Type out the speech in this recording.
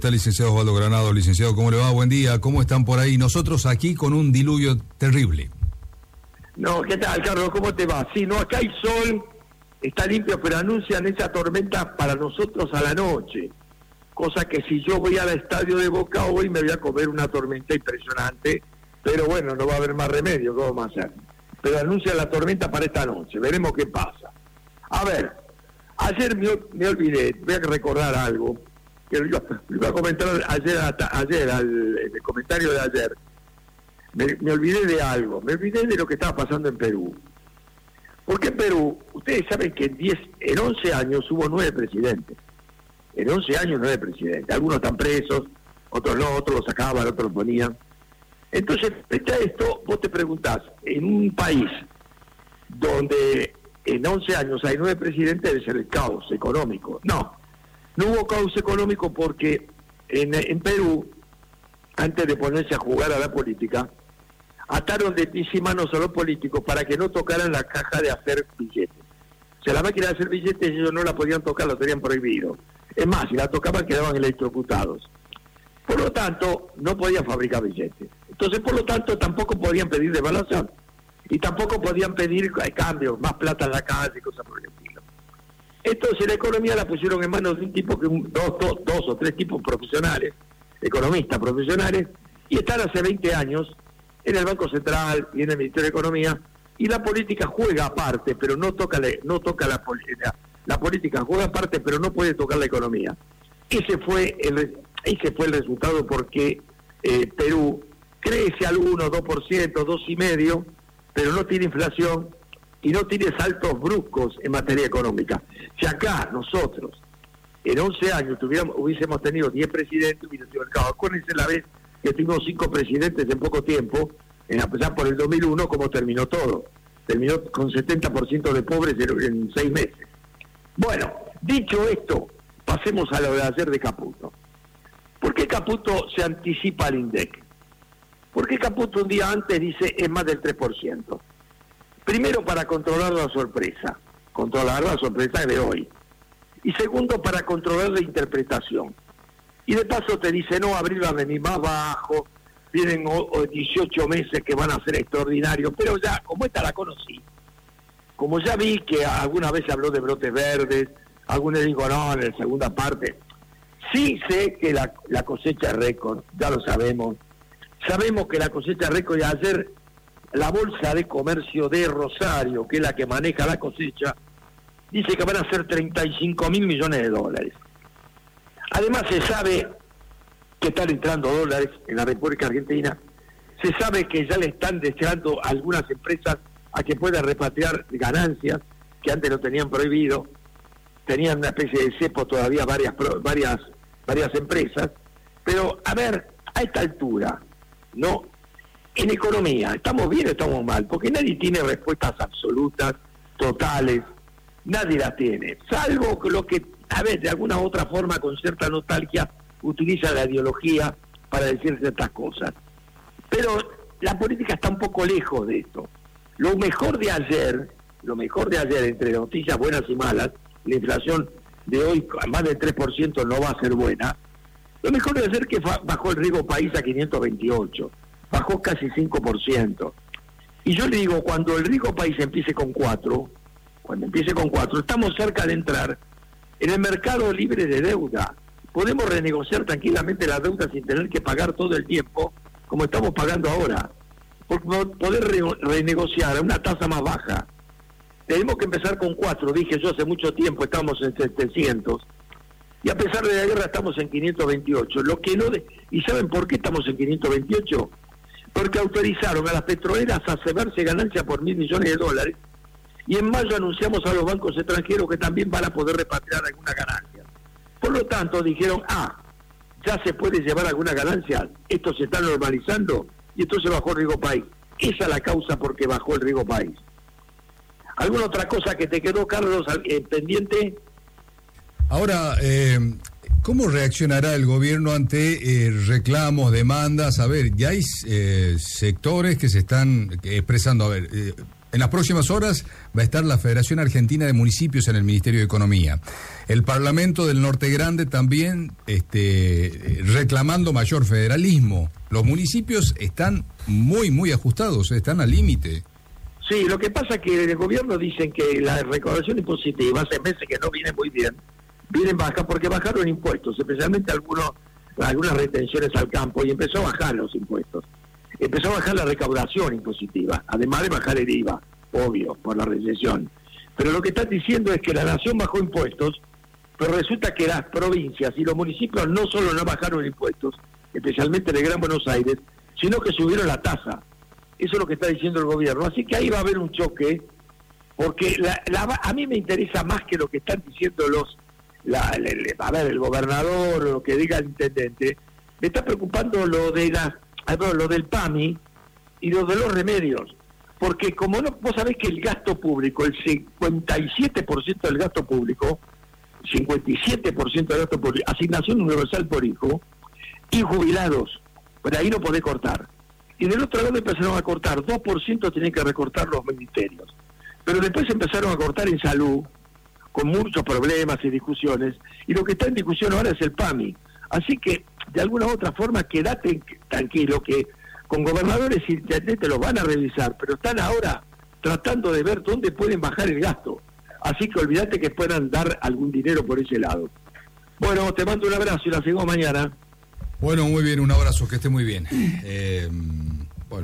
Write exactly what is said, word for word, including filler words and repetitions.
Está el licenciado Osvaldo Granado. Licenciado, ¿cómo le va? Buen día. ¿Cómo están por ahí? Nosotros aquí con un diluvio terrible. No, ¿qué tal, Carlos? ¿Cómo te va? Sí, no, acá hay sol, está limpio, pero anuncian esa tormenta para nosotros a la noche. Cosa que si yo voy al estadio de Boca hoy me voy a comer una tormenta impresionante, pero bueno, no va a haber más remedio, ¿qué vamos a hacer? Pero anuncian la tormenta para esta noche, veremos qué pasa. A ver, ayer me, me olvidé, voy a recordar algo, que lo iba, lo iba a comentar ayer, ayer al, en el comentario de ayer. Me, me olvidé de algo, me olvidé de lo que estaba pasando en Perú. Porque en Perú, ustedes saben que en, diez, en once años hubo nueve presidentes. En once años nueve presidentes. Algunos están presos, otros no, otros los sacaban, otros los ponían. Entonces, frente a esto, vos te preguntás, en un país donde en once años hay nueve presidentes, debe ser el caos económico. No, no hubo caos económico porque en, en Perú, antes de ponerse a jugar a la política, ataron de pies y manos a los políticos para que no tocaran la caja de hacer billetes. O sea, la máquina de hacer billetes ellos no la podían tocar, la tenían prohibido. Es más, si la tocaban quedaban electrocutados. Por lo tanto, no podían fabricar billetes. Entonces, por lo tanto, tampoco podían pedir devaluación. Y tampoco podían pedir cambios, más plata en la calle y cosas por el estilo. Entonces, la economía la pusieron en manos de un tipo, que un, dos, dos, dos o tres tipos profesionales, economistas profesionales, y están hace veinte años en el Banco Central y en el Ministerio de Economía, y la política juega aparte, pero no toca la, no toca la política. La política juega aparte, pero no puede tocar la economía. Ese fue el, ese fue el resultado porque eh, Perú crece al uno, dos por ciento, dos y medio, pero no tiene inflación y no tiene saltos bruscos en materia económica. Si acá nosotros en once años tuviéramos, hubiésemos tenido diez presidentes, hubiese sido el caos. Acuérdense la vez que tuvimos cinco presidentes en poco tiempo, en a empezar por el dos mil uno, como terminó todo. Terminó con setenta por ciento de pobres en, en seis meses. Bueno, dicho esto, pasemos a lo de ayer de Caputo. ¿Por qué Caputo se anticipa al INDEC? ¿Por qué Caputo un día antes dice es más del tres por ciento? Primero, para controlar la sorpresa, controlar la sorpresa de hoy. Y segundo, para controlar la interpretación. Y de paso te dice, no, abril va a venir más bajo, vienen dieciocho meses que van a ser extraordinarios, pero ya, como esta la conocí, como ya vi que alguna vez se habló de brotes verdes, algunos digo, no, en la segunda parte, sí sé que la, la cosecha es récord, ya lo sabemos, sabemos que la cosecha es récord, y ayer la Bolsa de Comercio de Rosario, que es la que maneja la cosecha, dice que van a ser treinta y cinco mil millones de dólares. Además se sabe que están entrando dólares en la República Argentina, se sabe que ya le están deseando a algunas empresas a que puedan repatriar ganancias que antes lo tenían prohibido, tenían una especie de cepo todavía varias varias varias empresas, pero a ver, a esta altura, no, en economía, ¿estamos bien o estamos mal? Porque nadie tiene respuestas absolutas, totales, nadie las tiene, salvo lo que, a ver, de alguna u otra forma, con cierta nostalgia, utiliza la ideología para decir ciertas cosas. Pero la política está un poco lejos de esto. Lo mejor de ayer, lo mejor de ayer, entre noticias buenas y malas, la inflación de hoy, más del tres por ciento, no va a ser buena. Lo mejor de ayer que bajó el riesgo país a quinientos veintiocho, bajó casi cinco por ciento. Y yo le digo, cuando el riesgo país empiece con cuatro, cuando empiece con cuatro, estamos cerca de entrar en el mercado libre de deuda. Podemos renegociar tranquilamente la deuda sin tener que pagar todo el tiempo, como estamos pagando ahora. Por poder re renegociar a una tasa más baja, tenemos que empezar con cuatro. Dije yo hace mucho tiempo, estamos en setecientos, y a pesar de la guerra estamos en quinientos veintiocho. Lo que no de... ¿Y saben por qué estamos en quinientos veintiocho? Porque autorizaron a las petroleras a cebarse ganancias por mil millones de dólares, y en mayo anunciamos a los bancos extranjeros que también van a poder repatriar alguna ganancia. Por lo tanto, dijeron, ah, ya se puede llevar alguna ganancia, esto se está normalizando, y entonces bajó el riesgo país. Esa es la causa por qué bajó el riesgo país. ¿Alguna otra cosa que te quedó, Carlos, eh, pendiente? Ahora, eh, ¿cómo reaccionará el gobierno ante eh, reclamos, demandas? A ver, ya hay eh, sectores que se están expresando. A ver, eh, En las próximas horas va a estar la Federación Argentina de Municipios en el Ministerio de Economía. El Parlamento del Norte Grande también este, reclamando mayor federalismo. Los municipios están muy, muy ajustados, están al límite. Sí, lo que pasa es que el gobierno dicen que la recaudación impositiva hace meses que no viene muy bien, vienen bajas porque bajaron impuestos, especialmente algunos, algunas retenciones al campo, y empezó a bajar los impuestos. Empezó a bajar la recaudación impositiva, además de bajar el I V A, obvio, por la recesión. Pero lo que están diciendo es que la nación bajó impuestos, pero resulta que las provincias y los municipios no solo no bajaron impuestos, especialmente en el Gran Buenos Aires, sino que subieron la tasa. Eso es lo que está diciendo el gobierno. Así que ahí va a haber un choque, porque la, la, a mí me interesa más que lo que están diciendo los, la, la, la, a ver, el gobernador o lo que diga el intendente. Me está preocupando lo de la, lo del P A M I y lo de los remedios, porque como no, vos sabés que el gasto público, el cincuenta y siete por ciento del gasto público, cincuenta y siete por ciento del gasto público, asignación universal por hijo, y jubilados, pero ahí no podés cortar. Y del otro lado empezaron a cortar, dos por ciento tienen que recortar los ministerios. Pero después empezaron a cortar en salud, con muchos problemas y discusiones, y lo que está en discusión ahora es el P A M I. Así que, de alguna u otra forma, quédate tranquilo que con gobernadores y intendentes lo van a revisar, pero están ahora tratando de ver dónde pueden bajar el gasto. Así que olvídate que puedan dar algún dinero por ese lado. Bueno, te mando un abrazo y la seguimos mañana. Bueno, muy bien, un abrazo, que esté muy bien. Eh...